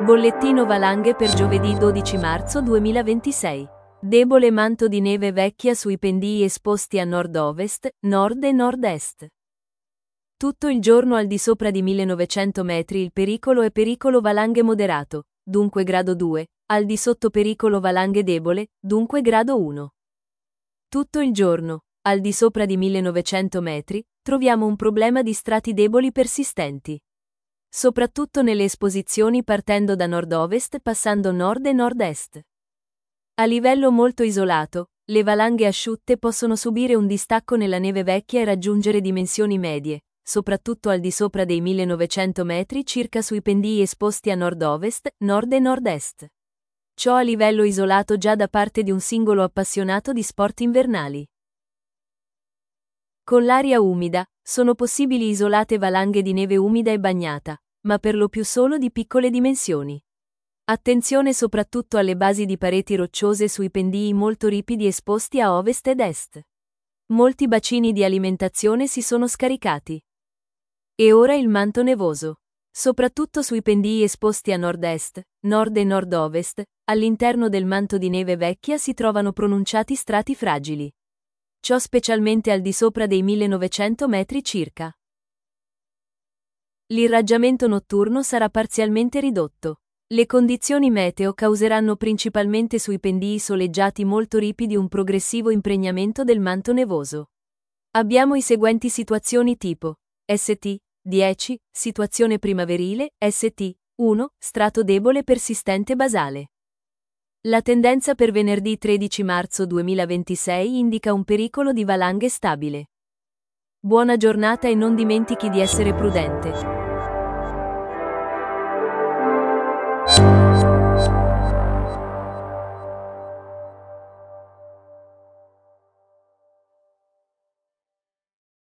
Bollettino valanghe per giovedì 12 marzo 2026. Debole manto di neve vecchia sui pendii esposti a nord-ovest, nord e nord-est. Tutto il giorno al di sopra di 1900 metri il pericolo è pericolo valanghe moderato, dunque grado 2, al di sotto pericolo valanghe debole, dunque grado 1. Tutto il giorno, al di sopra di 1900 metri, troviamo un problema di strati deboli persistenti. Soprattutto nelle esposizioni partendo da nord-ovest passando nord e nord-est. A livello molto isolato, le valanghe asciutte possono subire un distacco nella neve vecchia e raggiungere dimensioni medie, soprattutto al di sopra dei 1900 metri circa sui pendii esposti a nord-ovest, nord e nord-est. Ciò a livello isolato già da parte di un singolo appassionato di sport invernali. Con l'aria umida, sono possibili isolate valanghe di neve umida e bagnata, ma per lo più solo di piccole dimensioni. Attenzione soprattutto alle basi di pareti rocciose sui pendii molto ripidi esposti a ovest ed est. Molti bacini di alimentazione si sono scaricati. E ora il manto nevoso. Soprattutto sui pendii esposti a nord-est, nord e nord-ovest, all'interno del manto di neve vecchia si trovano pronunciati strati fragili. Ciò specialmente al di sopra dei 1900 metri circa. L'irraggiamento notturno sarà parzialmente ridotto. Le condizioni meteo causeranno principalmente sui pendii soleggiati molto ripidi un progressivo impregnamento del manto nevoso. Abbiamo i seguenti situazioni tipo ST 10, situazione primaverile, ST 1, strato debole persistente basale. La tendenza per venerdì 13 marzo 2026 indica un pericolo di valanghe stabile. Buona giornata e non dimentichi di essere prudente.